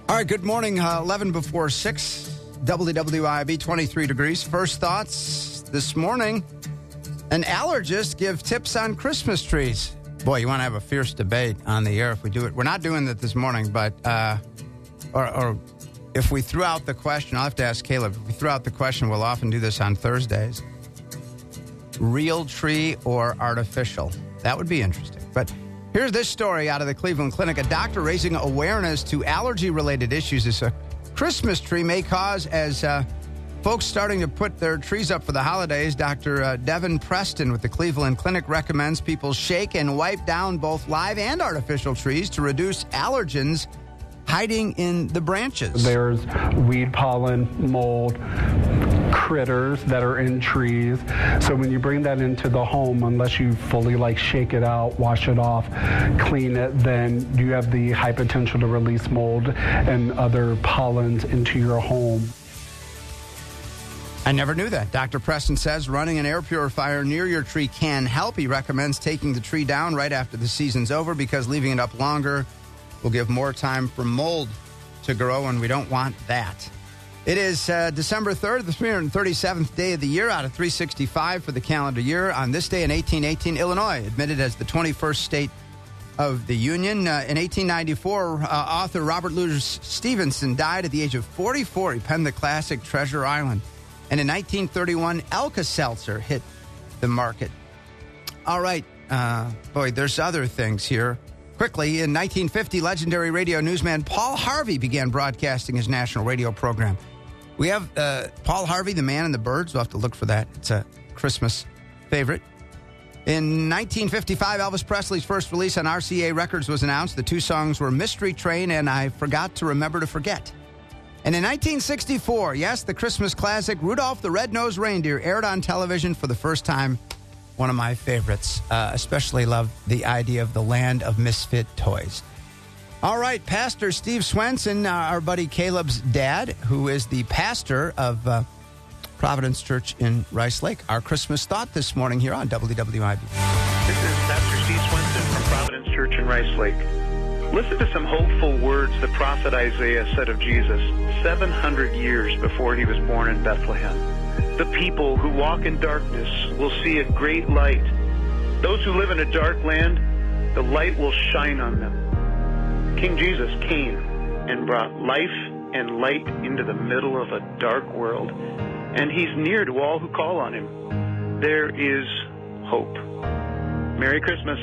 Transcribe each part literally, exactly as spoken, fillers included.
All right, good morning. Uh, eleven before six, W W I B, twenty-three degrees. First thoughts this morning. An allergist give tips on Christmas trees. Boy, you want to have a fierce debate on the air if we do it. We're not doing that this morning, but uh, or, or if we threw out the question, I'll have to ask Caleb. If we threw out the question, we'll often do this on Thursdays. Real tree or artificial? That would be interesting. But here's this story out of the Cleveland Clinic. A doctor raising awareness to allergy-related issues as a Christmas tree may cause as uh, folks starting to put their trees up for the holidays. Doctor Uh, Devin Preston with the Cleveland Clinic recommends people shake and wipe down both live and artificial trees to reduce allergens hiding in the branches. There's weed pollen, mold, critters that are in trees. So when you bring that into the home, unless you fully like shake it out, wash it off, clean it, then you have the high potential to release mold and other pollens into your home. I never knew that. Doctor Preston says running an air purifier near your tree can help. He recommends taking the tree down right after the season's over because leaving it up longer will give more time for mold to grow, and we don't want that. It is uh, December third, the three hundred thirty-seventh day of the year out of three hundred sixty-five for the calendar year. On this day in eighteen eighteen, Illinois admitted as the twenty-first state of the Union. Uh, in eighteen ninety-four, uh, author Robert Louis Stevenson died at the age of forty-four. He penned the classic Treasure Island. And in nineteen thirty-one, Alka-Seltzer hit the market. All right. Uh, boy, there's other things here. Quickly, in nineteen fifty, legendary radio newsman Paul Harvey began broadcasting his national radio program. We have uh, Paul Harvey, The Man and the Birds. We'll have to look for that. It's a Christmas favorite. In nineteen fifty-five, Elvis Presley's first release on R C A Records was announced. The two songs were Mystery Train and I Forgot to Remember to Forget. And in nineteen sixty-four, yes, the Christmas classic Rudolph the Red-Nosed Reindeer aired on television for the first time. One of my favorites. Uh, especially love the idea of the land of misfit toys. All right, Pastor Steve Swenson, uh, our buddy Caleb's dad, who is the pastor of uh, Providence Church in Rice Lake. Our Christmas thought this morning here on W W I B. This is Pastor Steve Swenson from Providence Church in Rice Lake. Listen to some hopeful words the prophet Isaiah said of Jesus seven hundred years before he was born in Bethlehem. The people who walk in darkness will see a great light. Those who live in a dark land, the light will shine on them. King Jesus came and brought life and light into the middle of a dark world, and he's near to all who call on him. There is hope. Merry Christmas.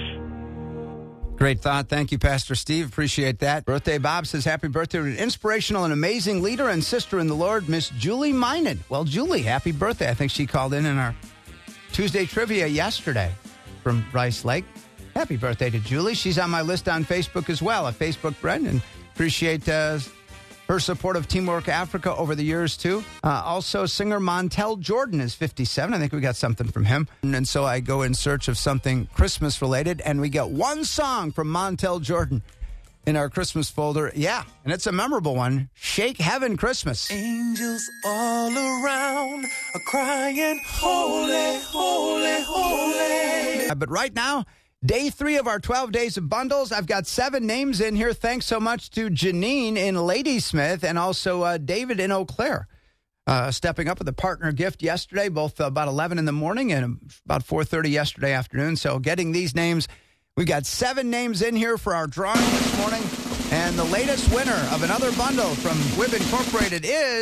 Great thought. Thank you, Pastor Steve. Appreciate that. Birthday Bob says happy birthday to an inspirational and amazing leader and sister in the Lord, Miss Julie Minen. Well, Julie, happy birthday. I think she called in in our Tuesday trivia yesterday from Rice Lake. Happy birthday to Julie. She's on my list on Facebook as well, a Facebook friend, and appreciate uh, her support of Teamwork Africa over the years, too. Uh, also, singer Montel Jordan is fifty-seven. I think we got something from him. And so I go in search of something Christmas-related, and we get one song from Montel Jordan in our Christmas folder. Yeah, and it's a memorable one, Shake Heaven Christmas. Angels all around are crying, holy, holy, holy. Uh, but right now, day three of our twelve Days of Bundles. I've got seven names in here. Thanks so much to Janine in Ladysmith and also uh, David in Eau Claire. Uh, stepping up with a partner gift yesterday, both about eleven in the morning and about four thirty yesterday afternoon. So getting these names, we've got seven names in here for our drawing this morning. And the latest winner of another bundle from W I B Incorporated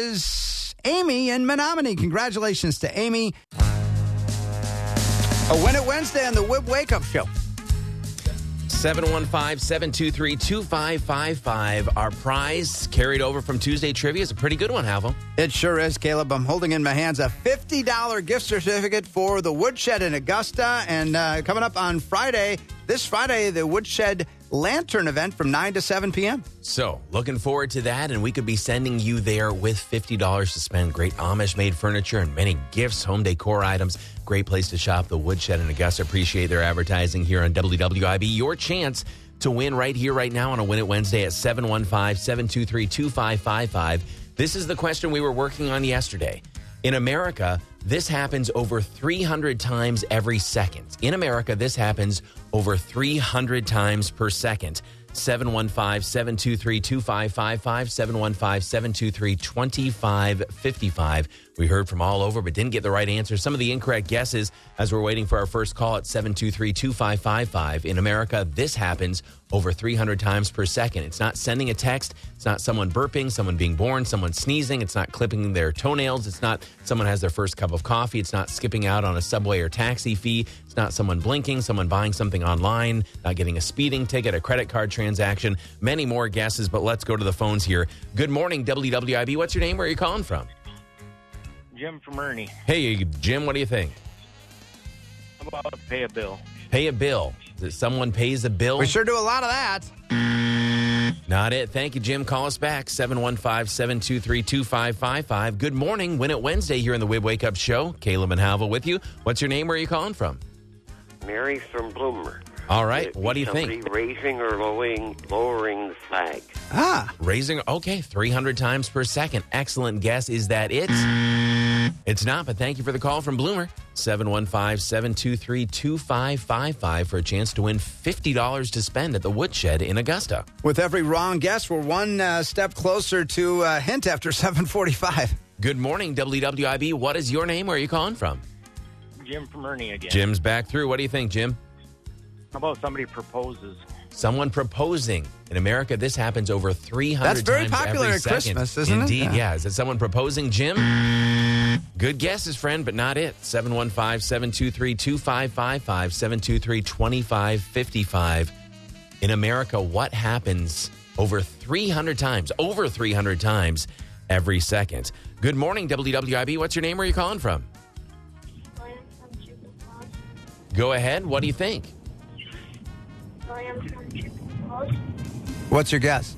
is Amy in Menominee. Congratulations to Amy. A Win It Wednesday on the W I B Wake Up Show. seven one five, seven two three, two five five five. Our prize carried over from Tuesday Trivia is a pretty good one, Halvo. It sure is, Caleb. I'm holding in my hands a fifty dollars gift certificate for the Woodshed in Augusta. And uh, coming up on Friday, this Friday, the Woodshed Lantern event from nine to seven p.m. So, looking forward to that, and we could be sending you there with fifty dollars to spend. Great Amish-made furniture and many gifts, home decor items. Great place to shop, the Woodshed in Augusta. Appreciate their advertising here on W W I B. Your chance to win right here, right now on a Win It Wednesday at seven one five, seven two three, two five five five. This is the question we were working on yesterday. In America, this happens over three hundred times every second. In America, this happens over three hundred times per second. seven one five, seven two three, two five five five, seven one five, seven two three, two five five five. We heard from all over but didn't get the right answer. Some of the incorrect guesses as we're waiting for our first call at seven two three, two five five five. In America, this happens over three hundred times per second. It's not sending a text. It's not someone burping, someone being born, someone sneezing. It's not clipping their toenails. It's not someone has their first cup of coffee. It's not skipping out on a subway or taxi fee. It's not someone blinking, someone buying something online, not getting a speeding ticket, a credit card transaction. Many more guesses, but let's go to the phones here. Good morning, W W I B. What's your name? Where are you calling from? Jim from Ernie. Hey, Jim, what do you think? How about pay a bill? Pay a bill. Is it someone pays a bill? We sure do a lot of that. Not it. Thank you, Jim. Call us back, seven one five, seven two three, two five five five. Good morning. Win It Wednesday here in the Wib Wake Up Show. Caleb and Halva with you. What's your name? Where are you calling from? Mary from Bloomer. All right. What do you somebody think? Raising or lowering, lowering the flag. Ah. Raising, okay, three hundred times per second. Excellent guess. Is that it? It's not, but thank you for the call from Bloomer. seven one five, seven two three, two five five five for a chance to win fifty dollars to spend at the Woodshed in Augusta. With every wrong guess, we're one uh, step closer to a hint after seven forty-five. Good morning, W W I B. What is your name? Where are you calling from? Jim from Ernie again. Jim's back through. What do you think, Jim? How about somebody proposes? Someone proposing. In America, this happens over three hundred That's very times popular every at second. Christmas, isn't it? Indeed, Yeah. yeah. Is it someone proposing, Jim? Good guesses, friend, but not it. seven one five, seven two three, two five five five, seven two three, two five five five. In America, what happens over three hundred times, over three hundred times every second? Good morning, W W I B. What's your name? Where are you calling from? Go ahead. What do you think? What's your guess?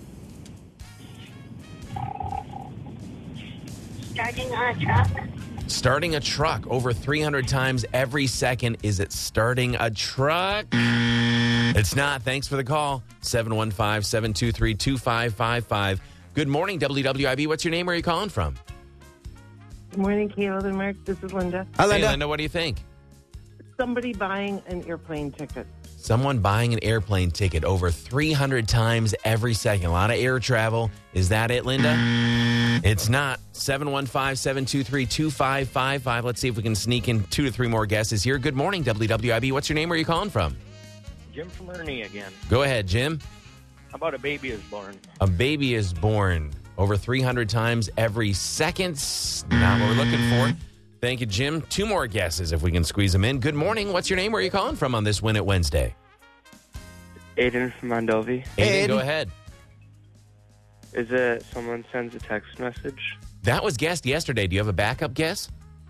Starting on a truck. Starting a truck over three hundred times every second. Is it starting a truck? It's not. Thanks for the call. seven one five, seven two three, two five five five. Good morning, W W I B. What's your name? Where are you calling from? Good morning, Caleb and Mark. This is Linda. Hi, Linda. Hey, Linda, what do you think? Somebody buying an airplane ticket. Someone buying an airplane ticket over three hundred times every second. A lot of air travel. Is that it, Linda? It's not. seven one five, seven two three, two five five five. Let's see if we can sneak in two to three more guesses here. Good morning, W W I B. What's your name? Where are you calling from? Jim from Ernie again. Go ahead, Jim. How about a baby is born? A baby is born over three hundred times every second. Not what we're looking for. Thank you, Jim. Two more guesses if we can squeeze them in. Good morning. What's your name? Where are you calling from on this Win It Wednesday? Aiden from Mondovi. Aiden, Hey, go Aiden. ahead. Is it someone sends a text message? That was guessed yesterday. Do you have a backup guess?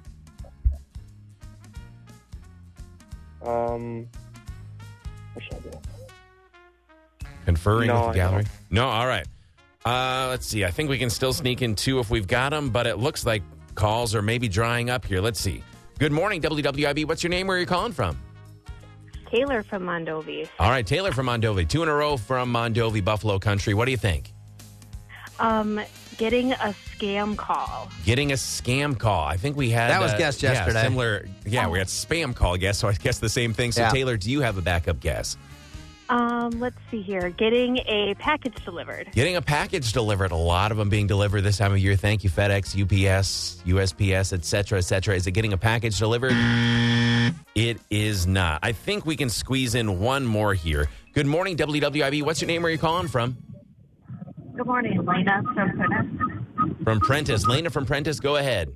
Um, what should I do? Conferring No, with the I gallery? don't. No? All right. Uh, let's see. I think we can still sneak in two if we've got them, but it looks like calls are maybe drying up here. Let's see. Good morning, W W I B. What's your name? Where are you calling from? Taylor from Mondovi. All right, Taylor from Mondovi. Two in a row from Mondovi, Buffalo Country. What do you think? Um, getting a scam call. Getting a scam call. I think we had... That was uh, guessed yeah, yesterday. similar. Yeah, we had spam call guess, so I guess the same thing. So, Yeah. Taylor, do you have a backup guess? Um, let's see here. Getting a package delivered. Getting a package delivered. A lot of them being delivered this time of year. Thank you, FedEx, U P S, U S P S, et cetera, et cetera. Is it getting a package delivered? It is not. I think we can squeeze in one more here. Good morning, W W I B. What's your name? Where are you calling from? Good morning, Lena from Prentice. From Prentice. Lena from Prentice, go ahead.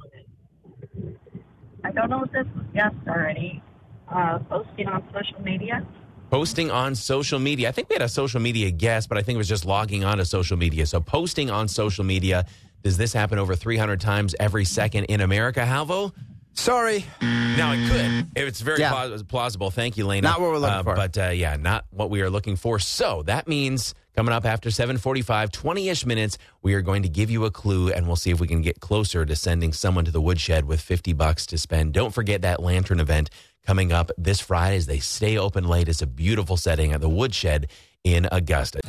I don't know if this was guessed already. Uh, posting on social media. Posting on social media. I think we had a social media guess, but I think it was just logging on to social media. So posting on social media. Does this happen over three hundred times every second in America, Halvo? Sorry. Now, it could. It's very Yeah. plaus- plausible. Thank you, Lena. Not what we're looking Uh, for. But, uh, yeah, not what we are looking for. So that means coming up after seven forty-five, twenty-ish minutes, we are going to give you a clue, and we'll see if we can get closer to sending someone to the woodshed with fifty bucks to spend. Don't forget that lantern event coming up this Friday as they stay open late. It's a beautiful setting at the woodshed in Augusta.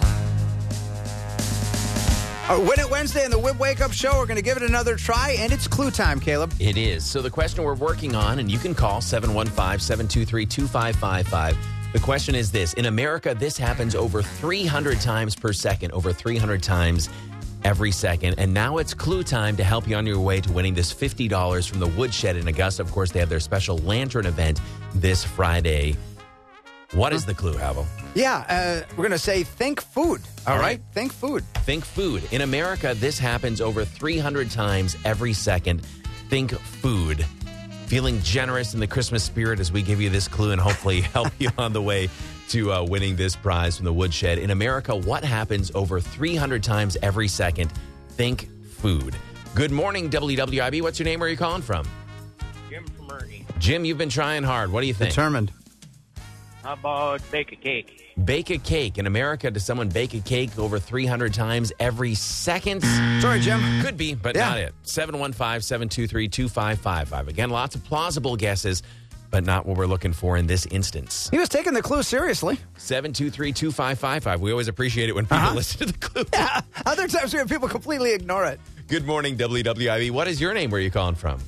Uh, Win It Wednesday in the Wib Wake Up Show. We're going to give it another try, and it's clue time, Caleb. It is. So the question we're working on, and you can call seven one five, seven two three, two five five five. The question is this. In America, this happens over three hundred times per second, over three hundred times every second. And now it's clue time to help you on your way to winning this fifty dollars from the Woodshed in Augusta. Of course, they have their special lantern event this Friday. What is the clue, Havel? Yeah, uh, we're going to say think food. All, All right? right. Think food. Think food. In America, this happens over three hundred times every second. Think food. Feeling generous in the Christmas spirit as we give you this clue and hopefully help you on the way to uh, winning this prize from the Woodshed. In America, what happens over three hundred times every second? Think food. Good morning, W W I B. What's your name? Where are you calling from? Jim from Ernie. Jim, you've been trying hard. What do you think? Determined. How about bake a cake? Bake a cake. In America, does someone bake a cake over three hundred times every second? Sorry, Jim. Could be, but Yeah. not it. seven one five, seven two three, two five five five. Again, lots of plausible guesses, but not what we're looking for in this instance. He was taking the clue seriously. seven two three, two five five five. We always appreciate it when people Uh-huh. listen to the clue. Yeah. Other times we have people completely ignore it. Good morning, W W I B. What is your name? Where are you calling from?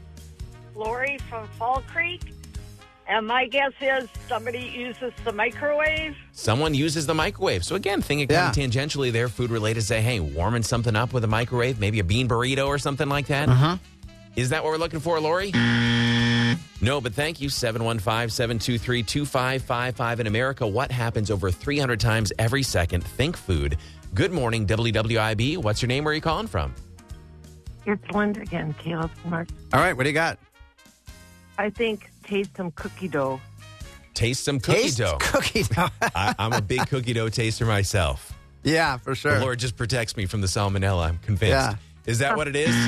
Lori from Fall Creek. And my guess is somebody uses the microwave. Someone uses the microwave. So again, thinking kind Yeah. of tangentially there, food related, say, hey, warming something up with a microwave, maybe a bean burrito or something like that. Uh-huh. Is that what we're looking for, Lori? No, but thank you. seven one five, seven two three, two five five five. In America, what happens over three hundred times every second? Think food. Good morning, W W I B. What's your name? Where are you calling from? It's Linda again, Caleb. Mark. All right, what do you got? I think taste some cookie dough. Taste some cookie Taste dough. cookie dough. I, I'm a big cookie dough taster myself. Yeah, for sure. The Lord just protects me from the salmonella, I'm convinced. Yeah. Is that what it is?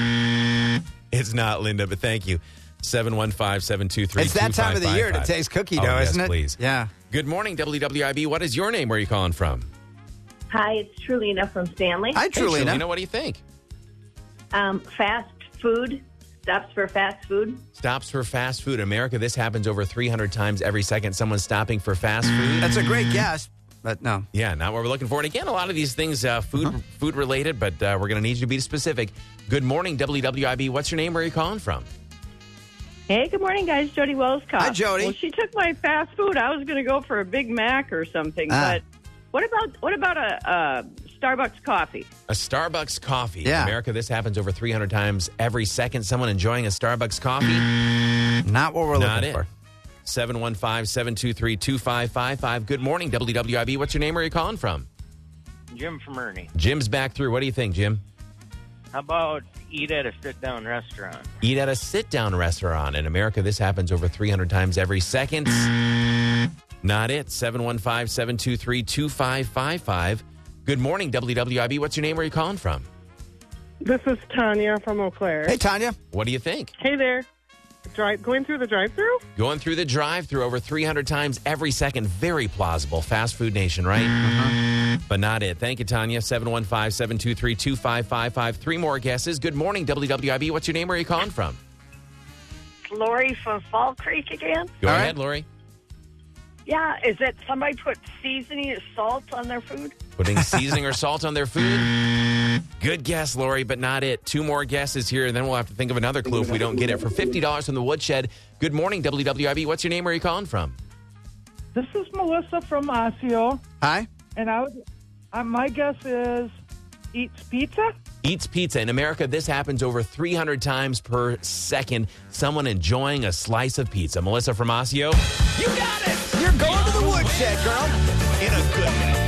It's not, Linda, but thank you. seven one five, seven two three, It's that time of the year to taste cookie dough, oh, yes, isn't it? Please. Yeah. Good morning, W W I B. What is your name? Where are you calling from? Hi, it's Trulina from Stanley. Hi, Hey, Trulina. Trulina, what do you think? Um, fast food. Stops for fast food. Stops for fast food. In America, this happens over three hundred times every second. Someone's stopping for fast food. That's a great guess, but no. Yeah, not what we're looking for. And again, a lot of these things uh, food Uh-huh. food related, but uh, we're going to need you to be specific. Good morning, W W I B. What's your name? Where are you calling from? Hey, good morning, guys. Jody Wellscott. Hi, Jody. Well, she took my fast food. I was going to go for a Big Mac or something. Ah. But what about what about a, a Starbucks coffee? A Starbucks coffee. Yeah. In America, this happens over three hundred times every second. Someone enjoying a Starbucks coffee. Not what we're Not looking it. for. seven one five, seven two three, two five five five. Good morning, W W I B. What's your name? Where are you calling from? Jim from Ernie. Jim's back through. What do you think, Jim? How about eat at a sit-down restaurant? Eat at a sit-down restaurant. In America, this happens over three hundred times every second. Not it. seven one five, seven two three, two five five five. Good morning, W W I B. What's your name? Where are you calling from? This is Tanya from Eau Claire. Hey, Tanya. What do you think? Hey there. Drive, going through the drive-through? Going through the drive-through over three hundred times every second. Very plausible. Fast food nation, right? But not it. Thank you, Tanya. seven one five, seven two three, two five five five. Three more guesses. Good morning, W W I B. What's your name? Where are you calling from? Lori from Fall Creek again. Go All ahead, right. Lori. Yeah, is it somebody put seasoning or salt on their food? Putting seasoning or salt on their food? Good guess, Lori, but not it. Two more guesses here, and then we'll have to think of another clue if we don't get it. For fifty dollars from the Woodshed. Good morning, W W I B. What's your name? Where are you calling from? This is Melissa from Osseo, Hi. and I would, uh, my guess is eats pizza. Eats pizza. In America, this happens over three hundred times per second. Someone enjoying a slice of pizza. Melissa from Osseo. You got it! You're going to the Woodshed, girl. In a good way.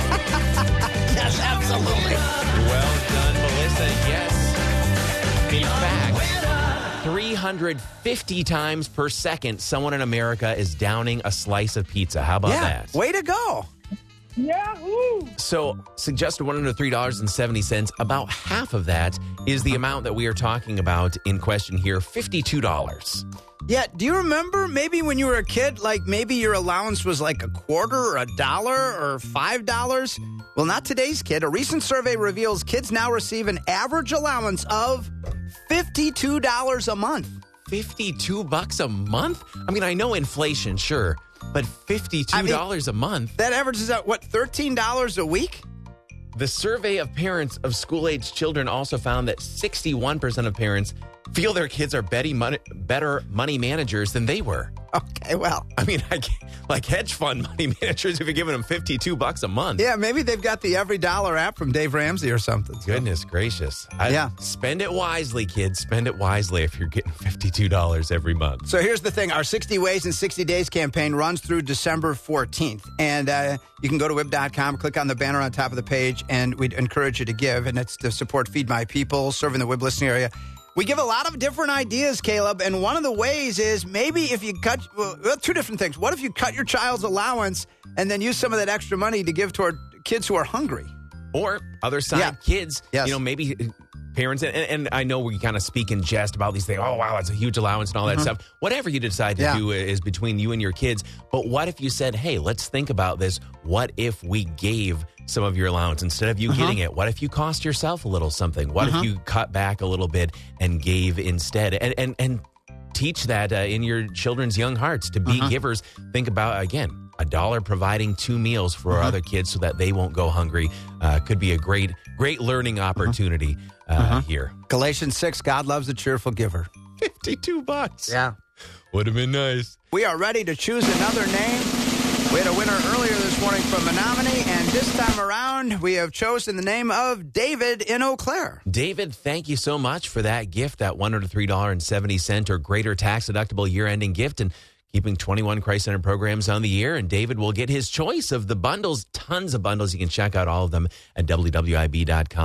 Yes, absolutely. Well done, Melissa. Yes. In fact, three hundred fifty times per second, someone in America is downing a slice of pizza. How about Yeah. that? Way to go. Yahoo! So, suggested one hundred three dollars and seventy cents. About half of that is the amount that we are talking about in question here, fifty-two dollars. Yeah, do you remember maybe when you were a kid, like maybe your allowance was like a quarter or a dollar or five dollars? Well, not today's kid. A recent survey reveals kids now receive an average allowance of fifty-two dollars a month. fifty-two bucks a month? I mean, I know inflation, sure, but fifty-two dollars I mean, a month? That averages out, what, thirteen dollars a week? The survey of parents of school-aged children also found that sixty-one percent of parents feel their kids are better money, better money managers than they were. Okay, well. I mean, I, like hedge fund money managers, if you're giving them fifty-two bucks a month. Yeah, maybe they've got the Every Dollar app from Dave Ramsey or something. So. Goodness gracious. I, yeah. Spend it wisely, kids. Spend it wisely if you're getting fifty-two dollars every month. So here's the thing. Our sixty Ways in sixty Days campaign runs through December fourteenth. And uh, you can go to W I B dot com, click on the banner on top of the page, and we'd encourage you to give. And it's to support Feed My People, serving the W I B listening area. We give a lot of different ideas, Caleb, and one of the ways is maybe if you cut, well, two different things. What if you cut your child's allowance and then use some of that extra money to give toward kids who are hungry? Or other side, yeah. kids, yes. you know, maybe parents, and, and I know we kind of speak in jest about these things. Oh, wow, it's a huge allowance and all that mm-hmm. stuff. Whatever you decide to yeah. do is between you and your kids. But what if you said, hey, let's think about this. What if we gave some of your allowance instead of you uh-huh. getting it? What if you cost yourself a little something? What uh-huh. if you cut back a little bit and gave instead? And and, and teach that uh, in your children's young hearts to be uh-huh. givers. Think about, again, a dollar providing two meals for uh-huh. other kids so that they won't go hungry uh, could be a great, great learning opportunity uh, uh-huh. here. Galatians six, God loves a cheerful giver. fifty-two bucks. Yeah. Would have been nice. We are ready to choose another name. We had a winner earlier this morning from Menominee, and this time around, we have chosen the name of David in Eau Claire. David, thank you so much for that gift, that one hundred three dollars and seventy cents or greater tax-deductible year-ending gift, and keeping twenty-one Christ Center programs on the year. And David will get his choice of the bundles, tons of bundles. You can check out all of them at W W I B dot com.